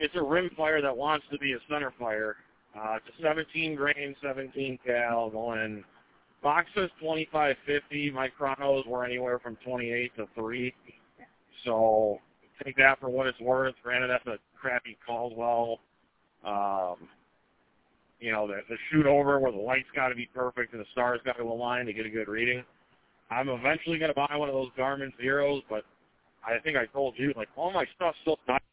it's a rim fire that wants to be a center fire. It's a 17 grain, 17 cal going. Box says 2550. My chronos were anywhere from 28 to 3. So take that for what it's worth. Granted, that's a crappy Caldwell. You know, the shoot over where the light's got to be perfect and the stars got to align to get a good reading. I'm eventually going to buy one of those Garmin Zeros, but I think I told you, like, all my stuff's still not